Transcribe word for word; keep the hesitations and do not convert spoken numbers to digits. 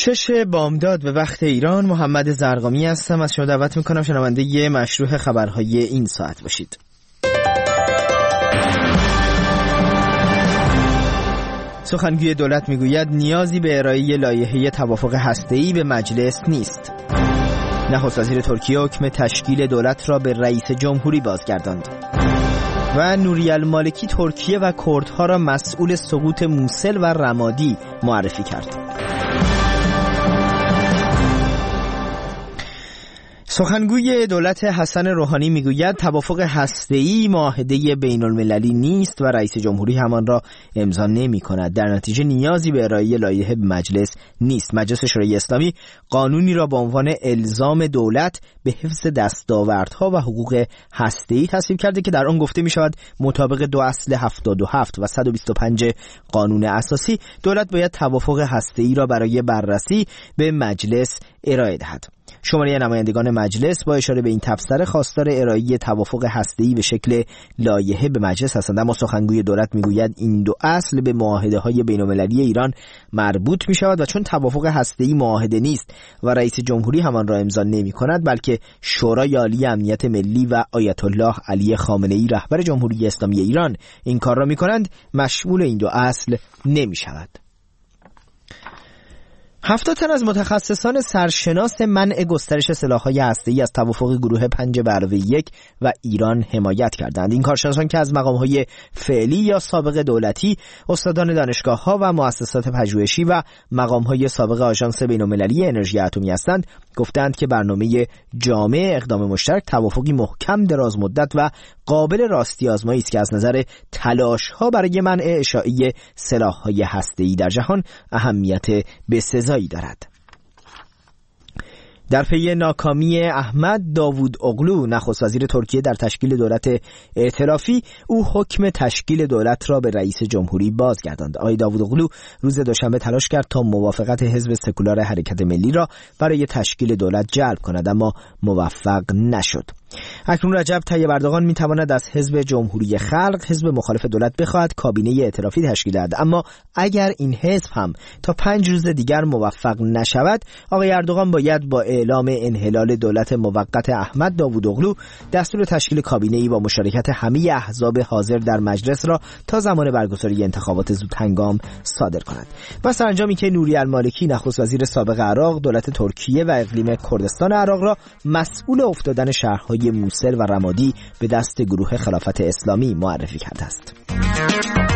شش بامداد به وقت ایران، محمد زرقامی هستم. از شما دعوت میکنم شنونده ی مشروع خبرهای این ساعت باشید. سخنگوی دولت میگوید نیازی به ارائه لایحه توافق هسته‌ای به مجلس نیست. نخست وزیر ترکیه حکم تشکیل دولت را به رئیس جمهوری بازگرداند. و نوری المالکی ترکیه و کردها را مسئول سقوط موصل و رمادی معرفی کرد. سخنگوی دولت حسن روحانی میگوید توافق هسته‌ای معاهده بین‌المللی نیست و رئیس جمهوری همان را امضا نمی‌کند. در نتیجه نیازی به ارائه لایحه به مجلس نیست. مجلس شورای اسلامی قانونی را به عنوان الزام دولت به حفظ دستاوردها و حقوق هسته‌ای تصویب کرده که در آن گفته می‌شود مطابق دو اصل هفتاد و هفت و صد و بیست و پنج قانون اساسی دولت باید توافق هسته‌ای را برای بررسی به مجلس ارائه دهد. شماره نمایندگان مجلس با اشاره به این تبصره خواستار ارائه توافق هسته‌ای به شکل لایحه به مجلس هستند، اما سخنگوی دولت میگوید این دو اصل به معاهده‌های بین‌المللی ایران مربوط می‌شود و چون توافق هسته‌ای معاهده نیست و رئیس جمهوری همان را امضا نمی‌کند بلکه شورای عالی امنیت ملی و آیت الله علی خامنه‌ای رهبر جمهوری اسلامی ایران این کار را می‌کنند، مشمول این دو اصل نمی‌شود. هفتاد تن از متخصصان سرشناس منع گسترش سلاح‌های هسته‌ای از توافق گروه پنج به علاوه یک و ایران حمایت کردند. این کارشناسان که از مقام‌های فعلی یا سابق دولتی، استادان دانشگاه‌ها و مؤسسات پژوهشی و مقام‌های سابق آژانس بین‌المللی انرژی اتمی هستند، گفتند که برنامه جامع اقدام مشترک توافقی محکم دراز مدت و قابل راستی آزمایی است که از نظر تلاش‌ها برای منع اشاعه سلاح‌های هسته‌ای در جهان اهمیت بسزایی دارد. در پی ناکامی احمد داوود اغلو نخست وزیر ترکیه در تشکیل دولت ائتلافی، او حکم تشکیل دولت را به رئیس جمهوری بازگرداند. آقای داوود اغلو روز دوشنبه تلاش کرد تا موافقت حزب سکولار حرکت ملی را برای تشکیل دولت جلب کند، اما موفق نشد. اکنون رجب طیب اردوغان میتواند از حزب جمهوری خلق، حزب مخالف دولت، بخواهد کابینه ائتلافی تشکیل دهد، اما اگر این حزب هم تا پنج روز دیگر موفق نشود، آقای اردوغان باید با اعلام انحلال دولت موقت احمد داوود اغلو دستور تشکیل کابینه‌ای با مشارکت همه احزاب حاضر در مجلس را تا زمان برگزاری انتخابات زود هنگام صادر کند. و سرانجامی که نوری المالکی نخست وزیر سابق عراق، دولت ترکیه و اقلیم کردستان عراق را مسئول افتادن شهرهای موصل و رمادی به دست گروه خلافت اسلامی معرفی کرده است.